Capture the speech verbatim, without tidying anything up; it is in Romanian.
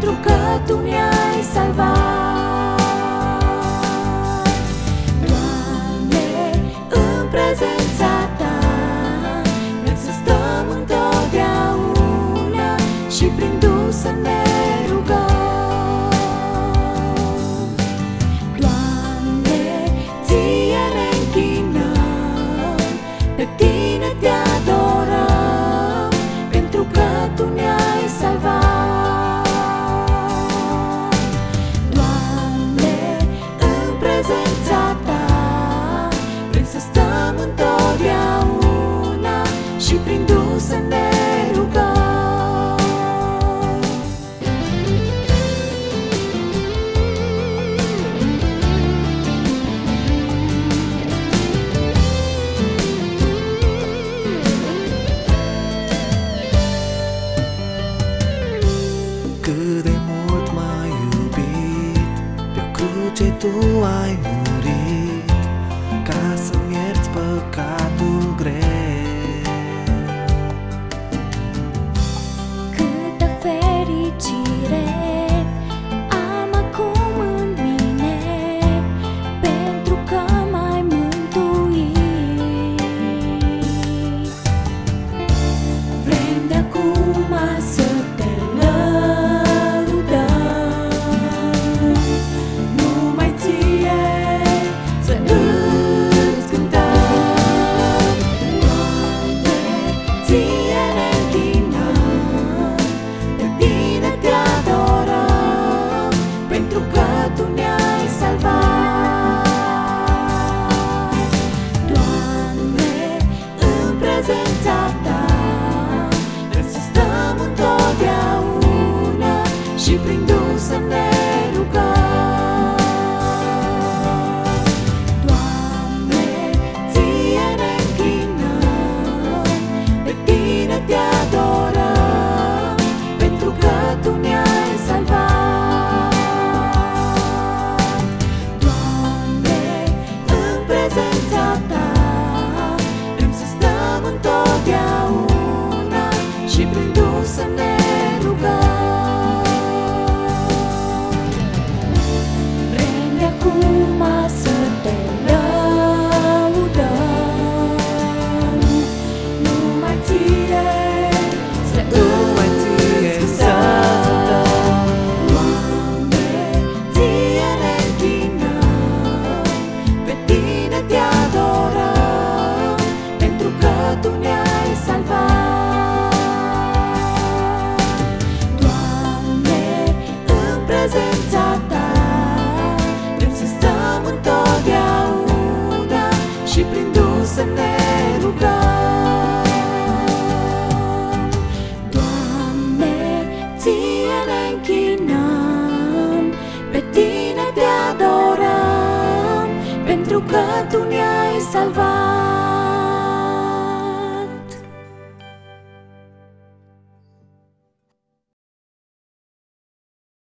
pentru că Tu ne-ai salvat. Doamne, în prezența Ta vrem să stăm întotdeauna și prin Duh să ne rugăm. Doamne, Ție ne închinăm, pe Tine Te adorăm, pentru că Tu ne-ai salvat. Doamne, în prezența Ta vrem să stăm întotdeauna și prin Duh să ne rugăm. Cât de mult m-ai iubit, pe-o cruce Tu ai murit, ca să-mi ierți păcatul greu. Câtă fericire am acum în mine, pentru că m-ai mântuit. Vrem de acum să Te lăudăm, numai Ție să îți cântăm. Doamne, Ție ne închinăm, pe Tine Te adorăm, pentru că Tu ne-ai salvat. Doamne, în prezența Ta vrem să stăm întotdeauna și prin Duh să ne rugăm. Doamne, Ție ne închinăm, pe Tine Te adorăm, pentru că Tu ne-ai salvat. Doamne, în prezența Ta vrem să stăm întotdeauna și prin Duh să ne rugăm. Vrem de acum să Te lăudăm, numai Ție să Numai Ție îți să cântăm. Doamne, Ție ne închinăm, pe Tine Te adorăm, pentru că Tu ne-ai salvat. Doamne, în prezența Ta vrem să stăm întotdeauna și prin Duh să ne rugăm. Doamne, Ție ne închinăm, pe Tine Te adorăm, pentru că Tu ne-ai salvat.